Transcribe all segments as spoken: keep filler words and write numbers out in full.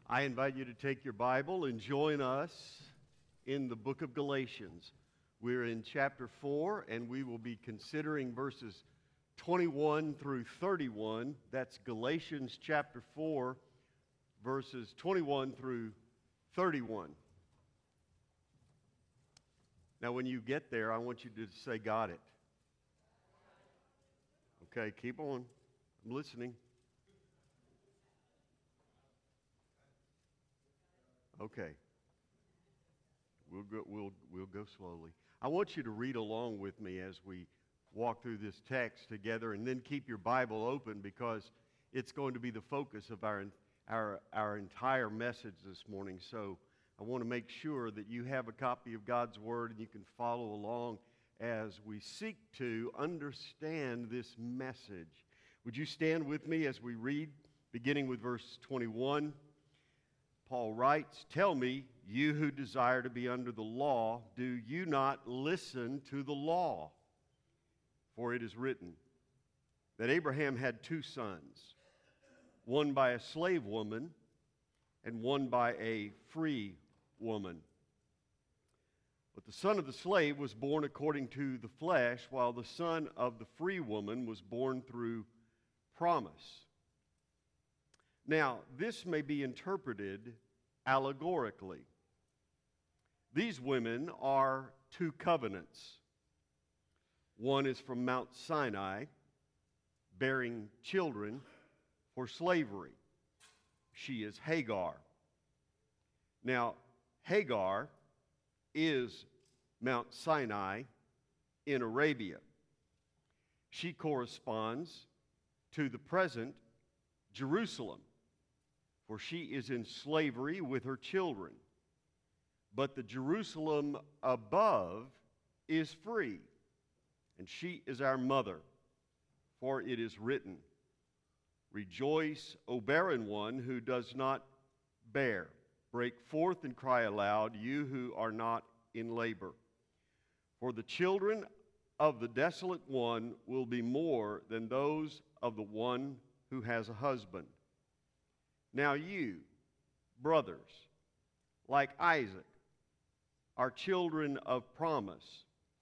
I invite you to take your Bible and join us in the book of Galatians. We're in chapter four, and we will be considering verses twenty-one through thirty-one. That's Galatians chapter four, verses twenty-one through thirty-one. Now, when you get there, I want you to say, "Got it." Okay, keep on. I'm listening. Okay. We'll go, we'll, we'll go slowly. I want you to read along with me as we walk through this text together, and then keep your Bible open because it's going to be the focus of our, our, our entire message this morning. So I want to make sure that you have a copy of God's Word and you can follow along as we seek to understand this message. Would you stand with me as we read, beginning with verse twenty-one? Paul writes, "Tell me, you who desire to be under the law, do you not listen to the law? For it is written that Abraham had two sons, one by a slave woman and one by a free woman. But the son of the slave was born according to the flesh, while the son of the free woman was born through promise. Now, this may be interpreted allegorically. These women are two covenants. One is from Mount Sinai, bearing children for slavery. She is Hagar. Now, Hagar is Mount Sinai in Arabia. She corresponds to the present Jerusalem, for she is in slavery with her children. But the Jerusalem above is free, and she is our mother, for it is written, 'Rejoice, O barren one who does not bear. Break forth and cry aloud, you who are not in labor. For the children of the desolate one will be more than those of the one who has a husband. Now you, brothers, like Isaac, are children of promise.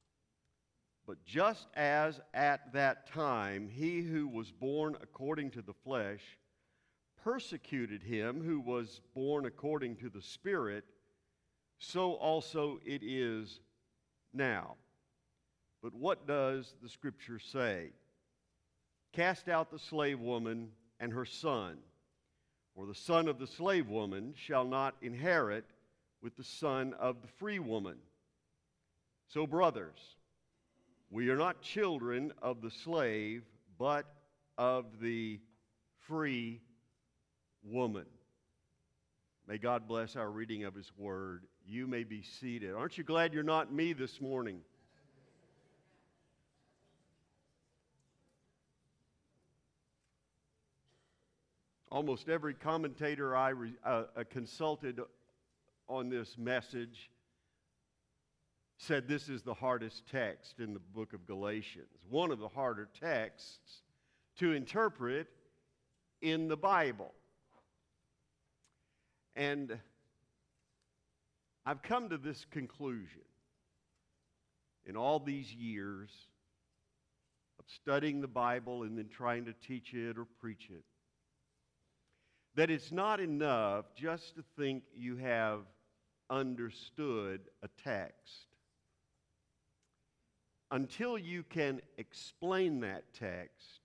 But just as at that time he who was born according to the flesh persecuted him who was born according to the Spirit, so also it is now. But what does the Scripture say? Cast out the slave woman and her son, for the son of the slave woman shall not inherit with the son of the free woman. So, brothers, we are not children of the slave, but of the free woman." May God bless our reading of His Word. You may be seated. Aren't you glad you're not me this morning? Almost every commentator I re, uh, uh, consulted on this message said this is the hardest text in the book of Galatians, one of the harder texts to interpret in the Bible. And I've come to this conclusion in all these years of studying the Bible and then trying to teach it or preach it, that it's not enough just to think you have understood a text. Until you can explain that text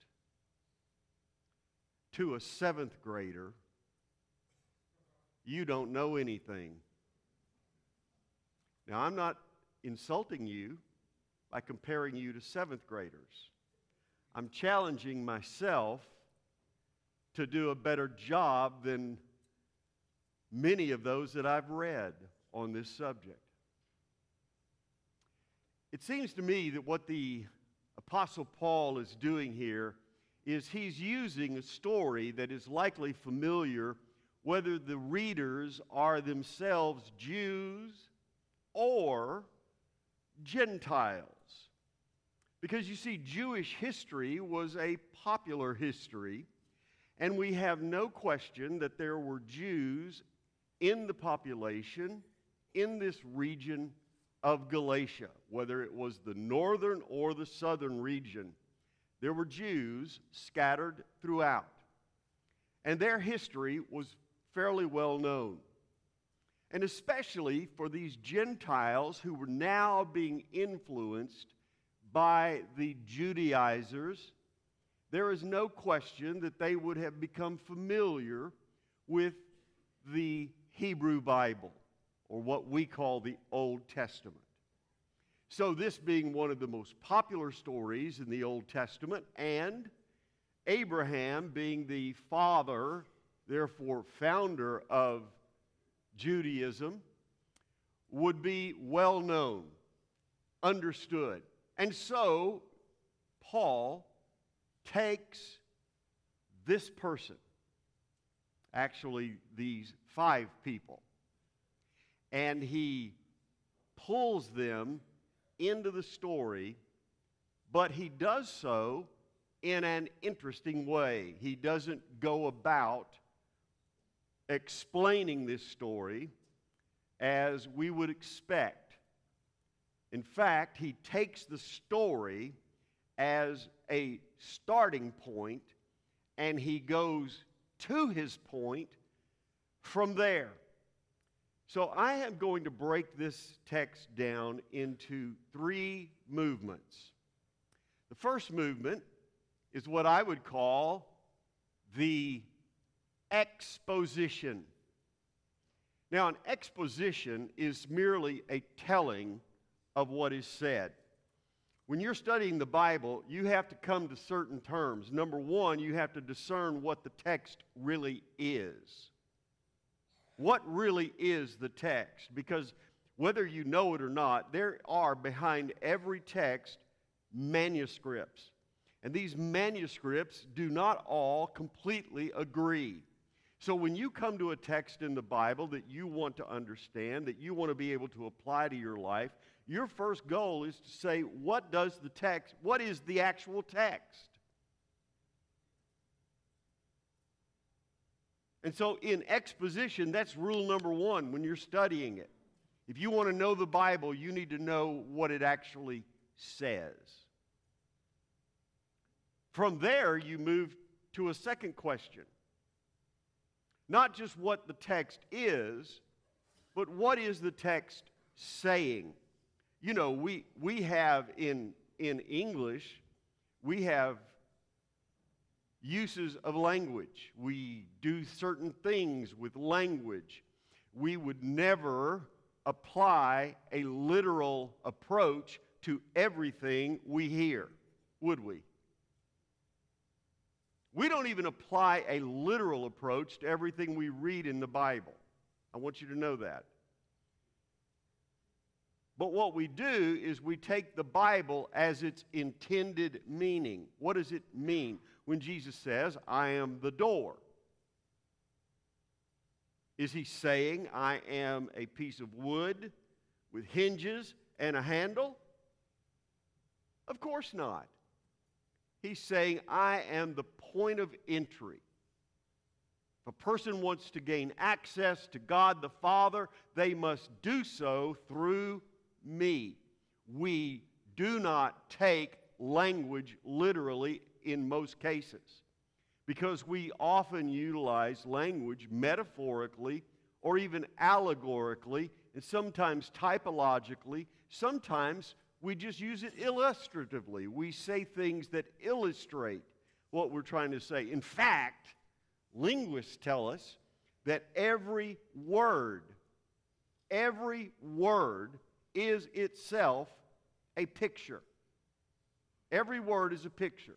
to a seventh grader, you don't know anything. Now, I'm not insulting you by comparing you to seventh graders. I'm challenging myself to do a better job than many of those that I've read on this subject. It seems to me that what the Apostle Paul is doing here is he's using a story that is likely familiar whether the readers are themselves Jews or Gentiles. Because you see, Jewish history was a popular history, And we have no question that there were Jews in the population in this region of Galatia, whether it was the northern or the southern region. There were Jews scattered throughout. And their history was fairly well known. And especially for these Gentiles who were now being influenced by the Judaizers, there is no question that they would have become familiar with the Hebrew Bible, or what we call the Old Testament. So this being one of the most popular stories in the Old Testament, and Abraham being the father, therefore founder of Judaism, would be well known, understood. And so Paul takes this person, actually these five people, and he pulls them into the story, but he does so in an interesting way. He doesn't go about explaining this story as we would expect. In fact, he takes the story as a starting point, and he goes to his point from there. So I am going to break this text down into three movements. The first movement is what I would call the exposition. Now, an exposition is merely a telling of what is said. When you're studying the Bible, you have to come to certain terms. Number one, you have to discern what the text really is. What really is the text? Because whether you know it or not, there are behind every text manuscripts. And these manuscripts do not all completely agree. So when you come to a text in the Bible that you want to understand, that you want to be able to apply to your life, your first goal is to say, what does the text, what is the actual text? And so in exposition, that's rule number one when you're studying it. If you want to know the Bible, you need to know what it actually says. From there, you move to a second question. Not just what the text is, but what is the text saying? You know, we, we have in, in English, we have uses of language. We do certain things with language. We would never apply a literal approach to everything we hear, would we? We don't even apply a literal approach to everything we read in the Bible. I want you to know that. But what we do is we take the Bible as its intended meaning. What does it mean when Jesus says, I am the door? Is he saying, I am a piece of wood with hinges and a handle? Of course not. He's saying, I am the point of entry. If a person wants to gain access to God the Father, they must do so through me. We do not take language literally in most cases, because we often utilize language metaphorically or even allegorically, and sometimes typologically. Sometimes we just use it illustratively. We say things that illustrate what we're trying to say. In fact, linguists tell us that every word, every word is itself a picture. Every word is a picture.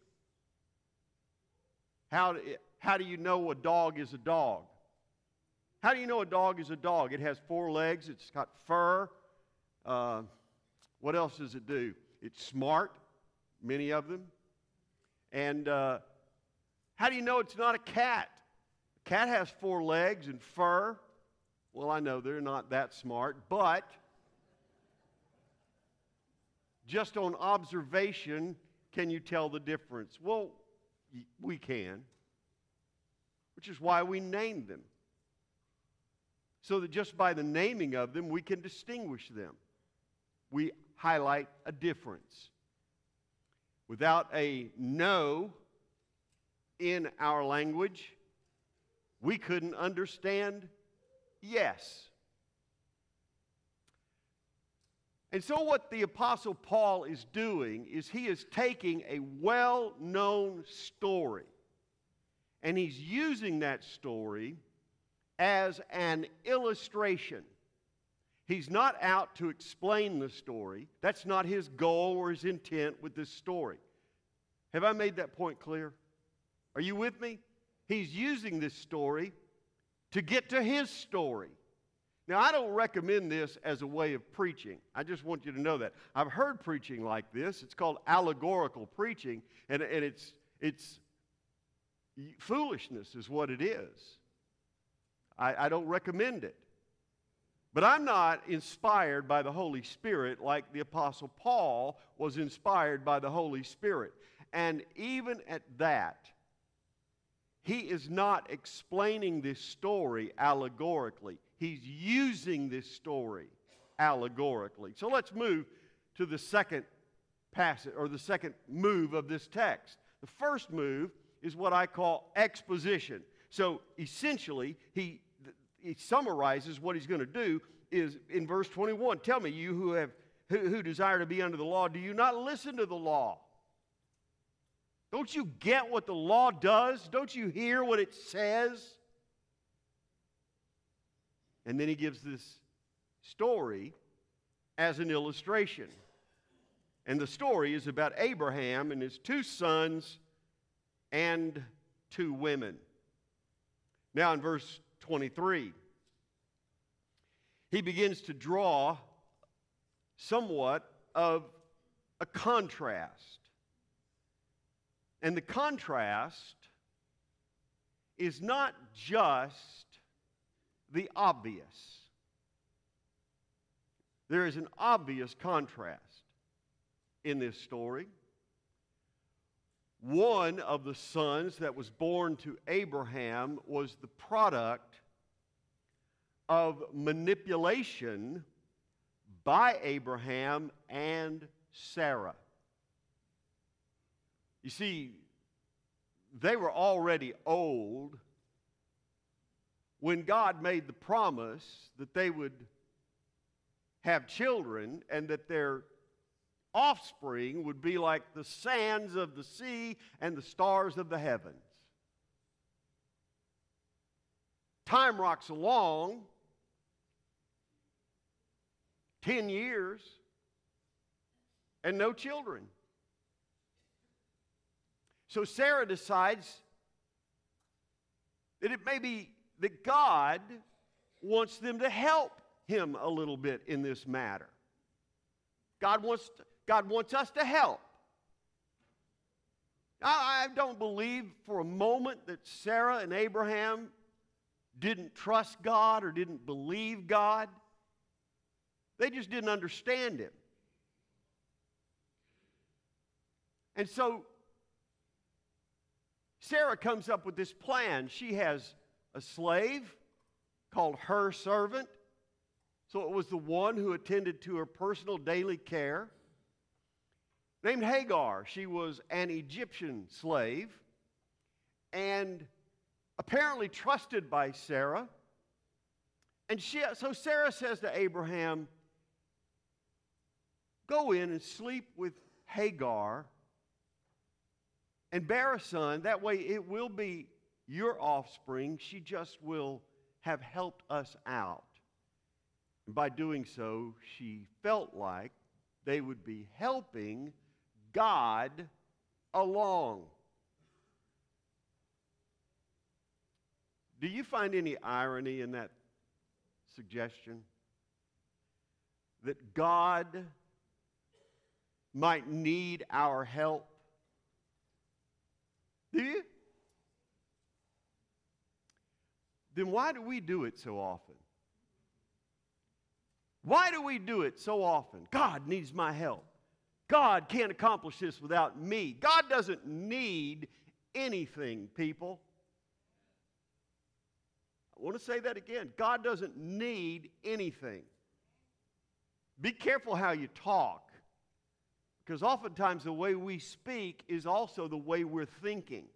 How do, how do you know a dog is a dog? How do you know a dog is a dog? It has four legs, it's got fur. Uh, what else does it do? It's smart, many of them. And uh, how do you know it's not a cat? A cat has four legs and fur. Well, I know they're not that smart, but just on observation, can you tell the difference? Well, we can. which is why we named them. So that just by the naming of them, we can distinguish them. We highlight a difference. Without a no in our language, we couldn't understand yes. And so what the Apostle Paul is doing is he is taking a well-known story, and he's using that story as an illustration. He's not out to explain the story. That's not his goal or his intent with this story. Have I made that point clear? Are you with me? He's using this story to get to his story. Now, I don't recommend this as a way of preaching. I just want you to know that. I've heard preaching like this. It's called allegorical preaching, and, and it's, it's foolishness is what it is. I, I don't recommend it. But I'm not inspired by the Holy Spirit like the Apostle Paul was inspired by the Holy Spirit. And even at that, he is not explaining this story allegorically. He's using this story allegorically. So let's move to the second passage, or the second move of this text. The first move is what I call exposition. So essentially, he, he summarizes what he's going to do is in verse twenty-one. Tell me, you who have who, who desire to be under the law, do you not listen to the law? Don't you get what the law does? Don't you hear what it says? And then he gives this story as an illustration. And the story is about Abraham and his two sons and two women. Now in verse twenty-three, he begins to draw somewhat of a contrast. And the contrast is not just the obvious. There is an obvious contrast in this story. One of the sons that was born to Abraham was the product of manipulation by Abraham and Sarah. You see, they were already old when God made the promise that they would have children and that their offspring would be like the sands of the sea and the stars of the heavens. Time rocks along, ten years, and no children. So Sarah decides that it may be that God wants them to help him a little bit in this matter. God wants, to, God wants us to help. I, I don't believe for a moment that Sarah and Abraham didn't trust God or didn't believe God. They just didn't understand him. And so Sarah comes up with this plan. She has a slave called her servant. So it was the one who attended to her personal daily care. Named Hagar. She was an Egyptian slave and apparently trusted by Sarah. And she, so Sarah says to Abraham, go in and sleep with Hagar and bear a son. That way it will be your offspring. She just will have helped us out. And by doing so, she felt like they would be helping God along. Do you find any irony in that suggestion? That God might need our help? Do you? Then why do we do it so often? Why do we do it so often? God needs my help. God can't accomplish this without me. God doesn't need anything, people. I want to say that again. God doesn't need anything. Be careful how you talk, because oftentimes the way we speak is also the way we're thinking.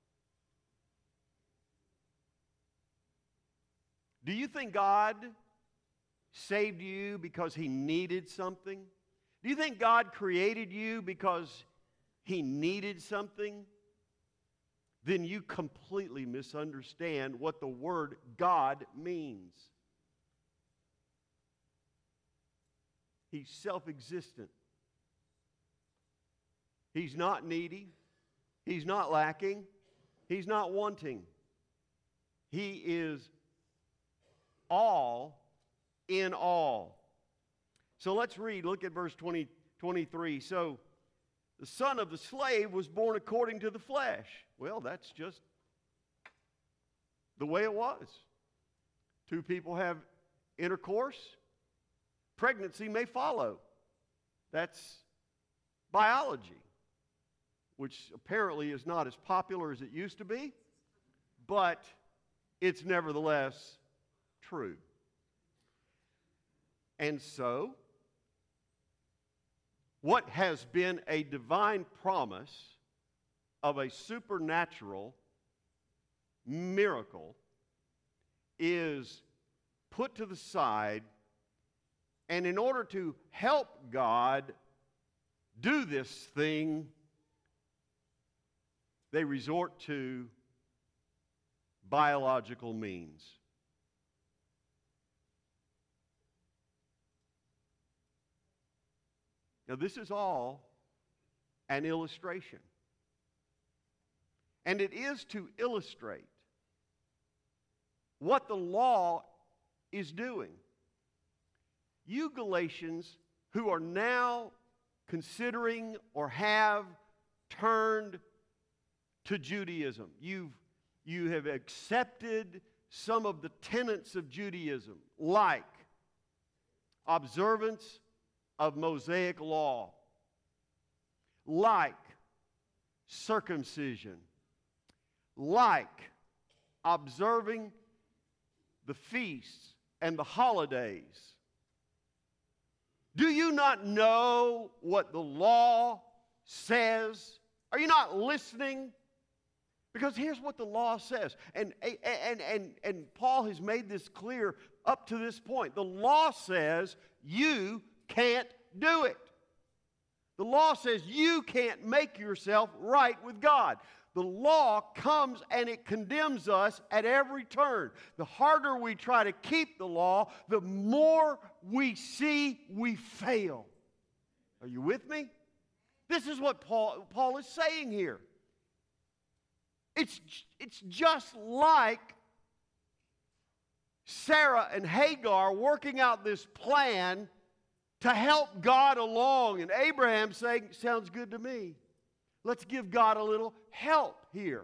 Do you think God saved you because He needed something? Do you think God created you because He needed something? Then you completely misunderstand what the word God means. He's self-existent. He's not needy. He's not lacking. He's not wanting. He is all in all. So let's read. Look at verse twenty, twenty-three. So the son of the slave was born according to the flesh. Well, that's just the way it was. Two people have intercourse. Pregnancy may follow. That's biology, which apparently is not as popular as it used to be, but it's nevertheless true. And so, what has been a divine promise of a supernatural miracle is put to the side, and in order to help God do this thing, they resort to biological means. Now, this is all an illustration. And it is to illustrate what the law is doing. You Galatians who are now considering or have turned to Judaism, you've, you have accepted some of the tenets of Judaism, like observance of Mosaic law, like circumcision, like observing the feasts and the holidays. Do you not know what the law says? Are you not listening? Because here's what the law says. And, and, and, and Paul has made this clear up to this point. The law says you can't do it. The law says you can't make yourself right with God. The law comes and it condemns us at every turn. The harder we try to keep the law, the more we see we fail. Are you with me? This is what Paul, Paul is saying here. It's, it's just like Sarah and Hagar working out this plan to help God along. And Abraham saying, sounds good to me. Let's give God a little help here.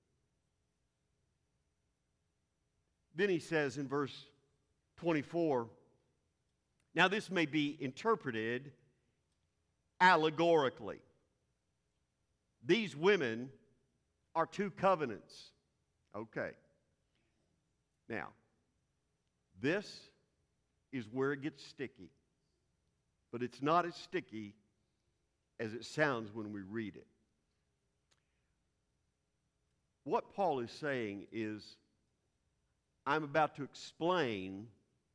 Then he says in verse twenty-four, now this may be interpreted allegorically. These women are two covenants. Okay. Now, this is where it gets sticky. But it's not as sticky as it sounds when we read it. What Paul is saying is, I'm about to explain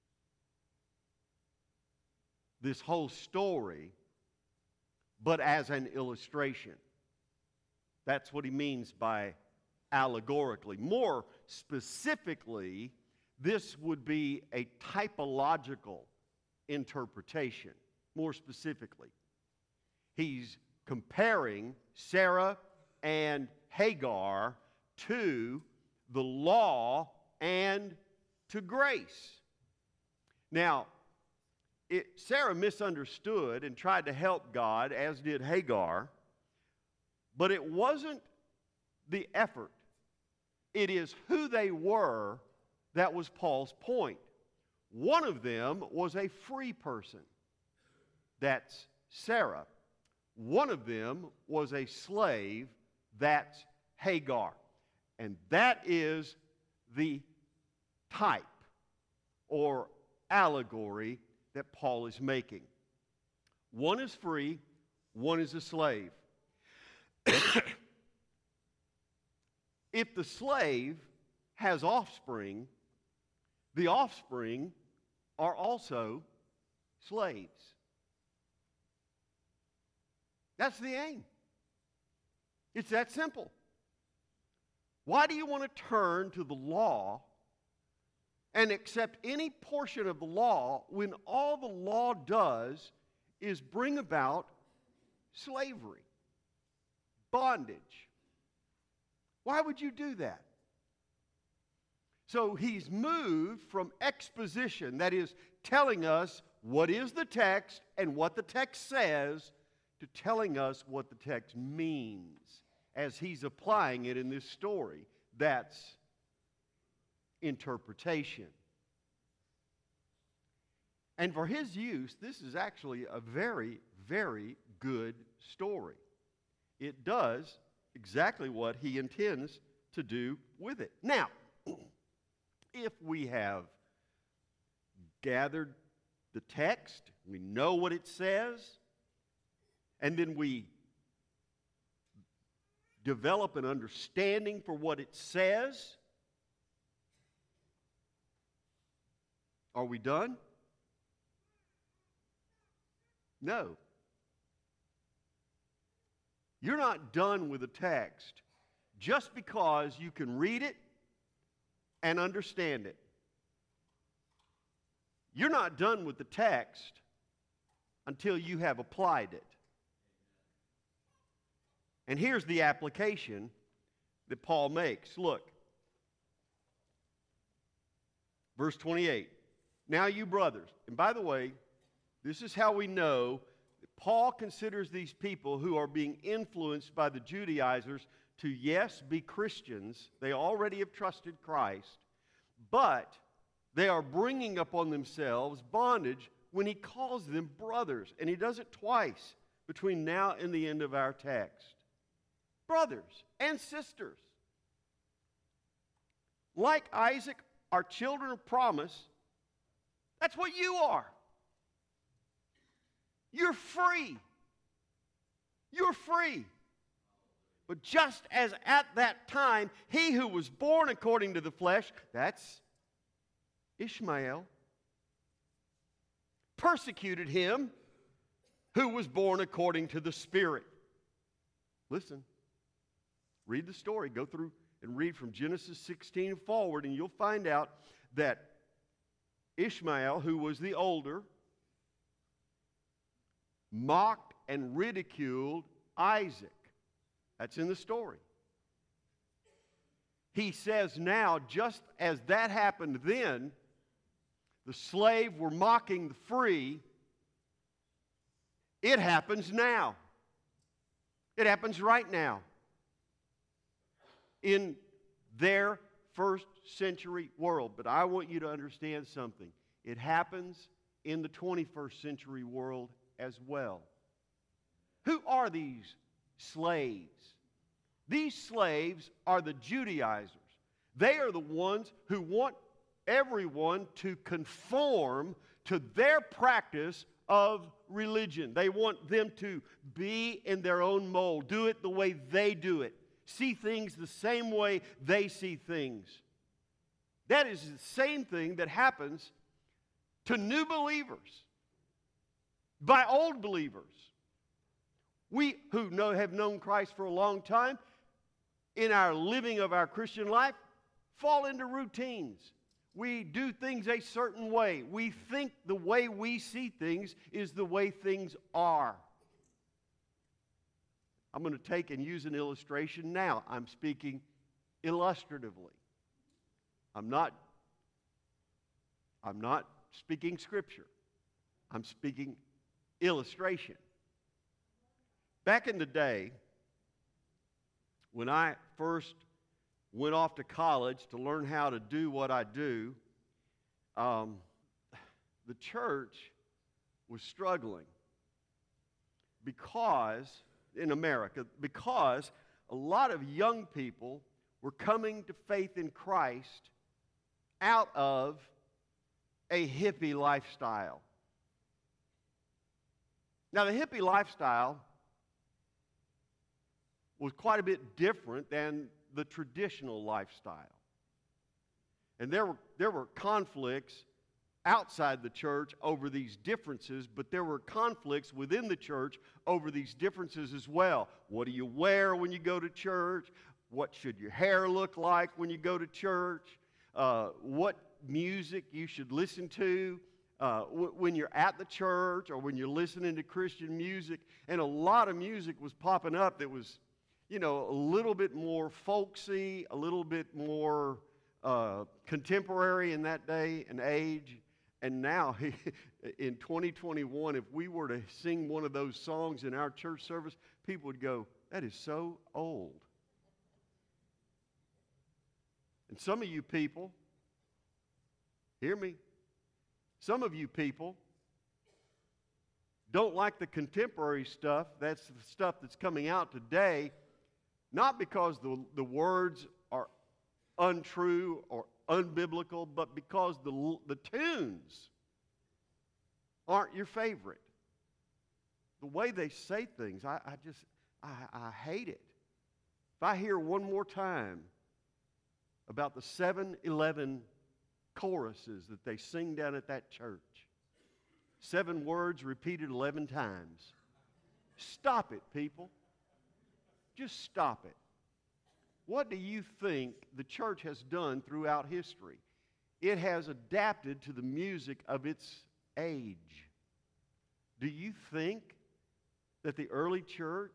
this whole story, but as an illustration. That's what he means by allegorically. More specifically, this would be a typological interpretation. More specifically, he's comparing Sarah and Hagar to the law and to grace. Now, it, Sarah misunderstood and tried to help God, as did Hagar, but it wasn't the effort. It is who they were that was Paul's point. One of them was a free person. That's Sarah. One of them was a slave. That's Hagar. And that is the type or allegory that Paul is making. One is free, one is a slave. If the slave has offspring, the offspring are also slaves. That's the aim. It's that simple. Why do you want to turn to the law and accept any portion of the law when all the law does is bring about slavery, bondage? Why would you do that? So he's moved from exposition, that is, telling us what is the text and what the text says, to telling us what the text means as he's applying it in this story. That's interpretation. And for his use, this is actually a very, very good story. It does exactly what he intends to do with it. Now, if we have gathered the text, we know what it says, and then we develop an understanding for what it says, are we done? No. You're not done with the text just because you can read it and understand it. You're not done with the text until you have applied it. And here's the application that Paul makes. Look, verse twenty-eight. Now you brothers, and by the way, this is how we know that Paul considers these people who are being influenced by the Judaizers to, yes, be Christians. They already have trusted Christ, but they are bringing upon themselves bondage when he calls them brothers. And he does it twice between now and the end of our text. Brothers and sisters. Like Isaac, are children of promise. That's what you are. You're free. You're free. But just as at that time, he who was born according to the flesh, that's Ishmael, persecuted him who was born according to the Spirit. Listen, read the story. Go through and read from Genesis sixteen forward, and you'll find out that Ishmael, who was the older, mocked and ridiculed Isaac. That's in the story. He says now, just as that happened then, the slave were mocking the free, it happens now. It happens right now. In their first century world. But I want you to understand something. It happens in the twenty-first century world as well. Who are these slaves? These slaves are the Judaizers. They are the ones who want everyone to conform to their practice of religion. They want them to be in their own mold, do it the way they do it, see things the same way they see things. That is the same thing that happens to new believers by old believers. We who know, have known Christ for a long time, in our living of our Christian life, fall into routines. We do things a certain way. We think the way we see things is the way things are. I'm going to take and use an illustration now. I'm speaking illustratively. I'm not, I'm not speaking Scripture. I'm speaking illustration. Back in the day, when I first went off to college to learn how to do what I do, um, the church was struggling because, in America, because a lot of young people were coming to faith in Christ out of a hippie lifestyle. Now, the hippie lifestyle was quite a bit different than the traditional lifestyle. And there were, there were conflicts outside the church over these differences, but there were conflicts within the church over these differences as well. What do you wear when you go to church? What should your hair look like when you go to church? Uh, what music you should listen to uh, w- when you're at the church or when you're listening to Christian music. And a lot of music was popping up that was, you know, a little bit more folksy, a little bit more uh, contemporary in that day and age. And now, in twenty twenty-one, if we were to sing one of those songs in our church service, people would go, "That is so old." And some of you people, hear me, some of you people don't like the contemporary stuff. That's the stuff that's coming out today, not because the, the words are untrue or unbiblical, but because the, the tunes aren't your favorite. The way they say things, I, I just, I, I hate it. If I hear one more time about the seven eleven choruses that they sing down at that church, seven words repeated eleven times, stop it, people. Just stop it. What do you think the church has done throughout history? It has adapted to the music of its age. Do you think that the early church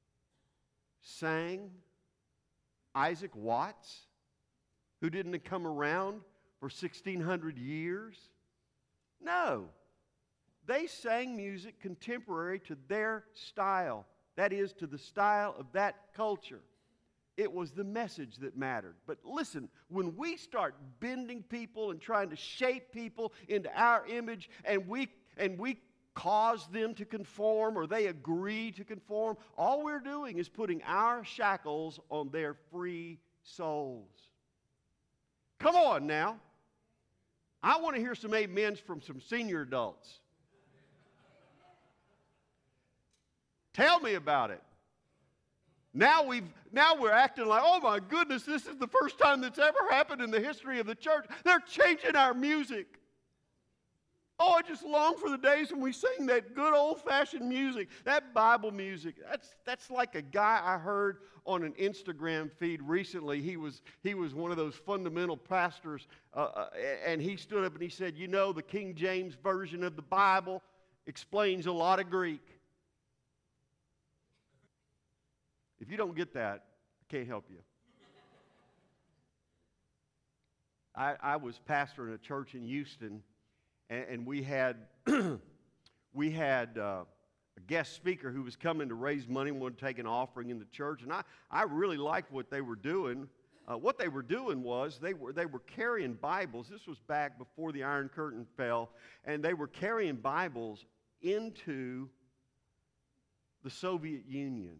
sang Isaac Watts, who didn't come around for sixteen hundred years? No. They sang music contemporary to their style. That is, to the style of that culture. It was the message that mattered. But listen, when we start bending people and trying to shape people into our image, and we and we cause them to conform or they agree to conform, all we're doing is putting our shackles on their free souls. Come on now. I want to hear some amens from some senior adults. Tell me about it. Now we've now we're acting like, oh my goodness, this is the first time that's ever happened in the history of the church. They're changing our music. Oh, I just long for the days when we sing that good old-fashioned music, that Bible music. That's that's like a guy I heard on an Instagram feed recently. He was he was one of those fundamental pastors, uh, uh, and he stood up and he said, you know, the King James Version of the Bible explains a lot of Greek. If you don't get that, I can't help you. I, I was pastoring a church in Houston, and, and we had we had uh, a guest speaker who was coming to raise money, wanted to take an offering in the church, and I, I really liked what they were doing. Uh, what they were doing was they were they were carrying Bibles. This was back before the Iron Curtain fell, and they were carrying Bibles into the Soviet Union.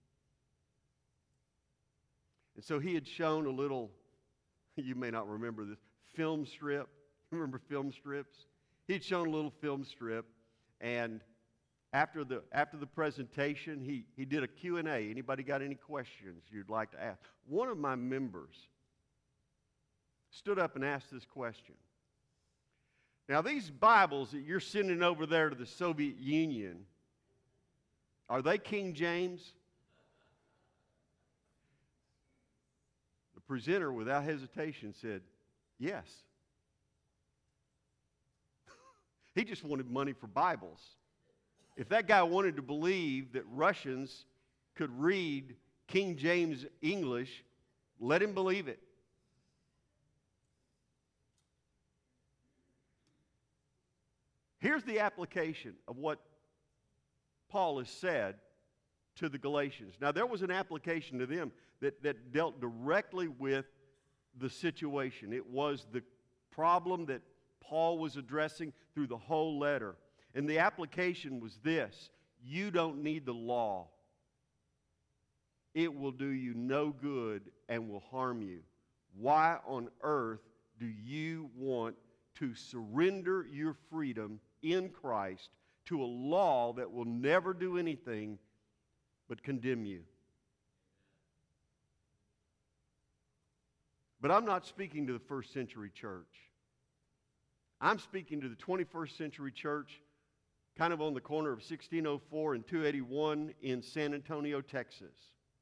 And so he had shown a little, you may not remember this, film strip. Remember film strips? He'd shown a little film strip, and after the after the presentation, he, he did a Q and A. Anybody got any questions you'd like to ask? One of my members stood up and asked this question. Now, these Bibles that you're sending over there to the Soviet Union, are they King James? Presenter, without hesitation, said, yes. He just wanted money for Bibles. If that guy wanted to believe that Russians could read King James English, let him believe it. Here's the application of what Paul has said to the Galatians. Now, there was an application to them that, that dealt directly with the situation. It was the problem that Paul was addressing through the whole letter. And the application was this: you don't need the law. It will do you no good and will harm you. Why on earth do you want to surrender your freedom in Christ to a law that will never do anything but condemn you? But I'm not speaking to the first century church. I'm speaking to the twenty-first century church, kind of on the corner of sixteen oh four and two eighty-one in San Antonio, Texas.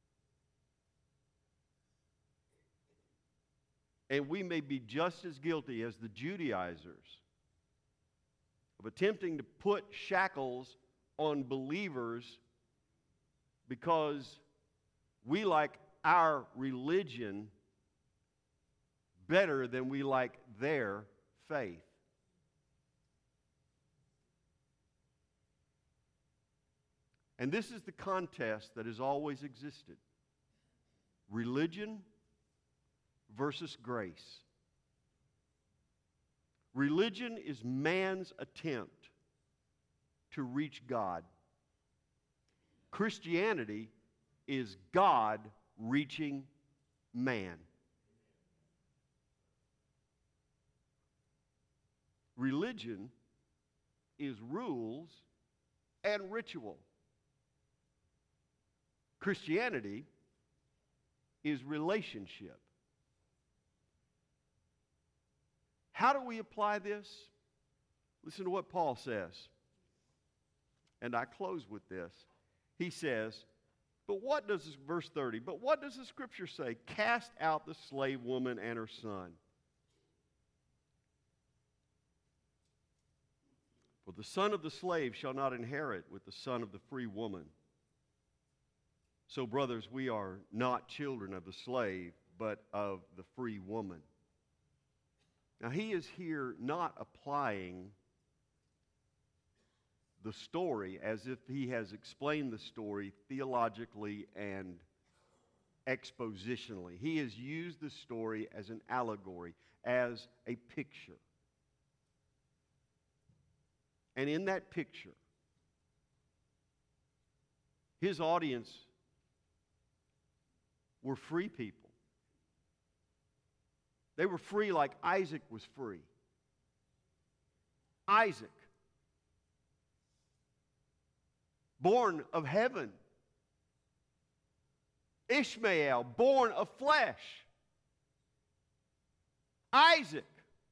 And we may be just as guilty as the Judaizers of attempting to put shackles on believers because we like our religion better than we like their faith. And this is the contest that has always existed. Religion versus grace. Religion is man's attempt to reach God. Christianity is God reaching man. Religion is rules and ritual. Christianity is relationship. How do we apply this? Listen to what Paul says. And I close with this. He says, but what does this, verse thirty, but what does the scripture say? Cast out the slave woman and her son. For the son of the slave shall not inherit with the son of the free woman. So, brothers, we are not children of the slave, but of the free woman. Now, he is here not applying the story as if he has explained the story theologically and expositionally. He has used the story as an allegory, as a picture. And in that picture, his audience were free people. They were free like Isaac was free. Isaac, born of heaven. Ishmael, born of flesh. Isaac,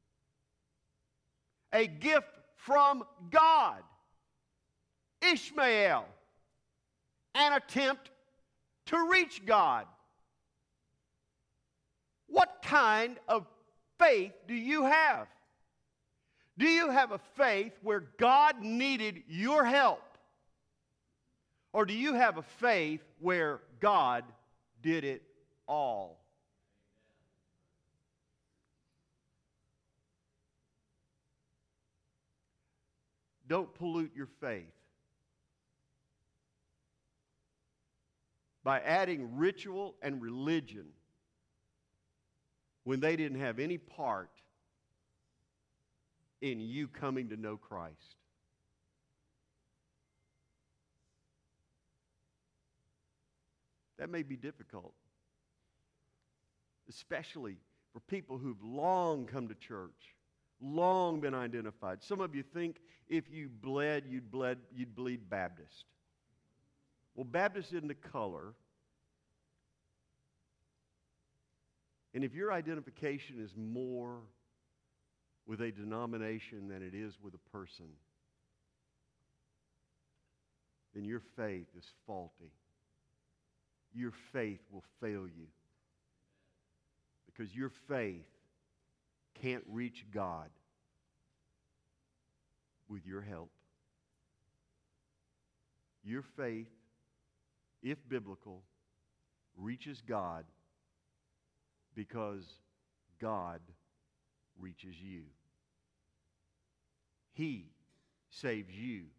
a gift from God. Ishmael, an attempt to reach God. What kind of faith do you have? Do you have a faith where God needed your help? Or do you have a faith where God did it all? Don't pollute your faith by adding ritual and religion when they didn't have any part in you coming to know Christ. That may be difficult, especially for people who've long come to church, long been identified. Some of you think if you bled, you'd, bled, you'd bleed Baptist. Well, Baptist isn't a color. And if your identification is more with a denomination than it is with a person, then your faith is faulty. Your faith will fail you. Because your faith can't reach God with your help. Your faith, if biblical, reaches God because God reaches you. He saves you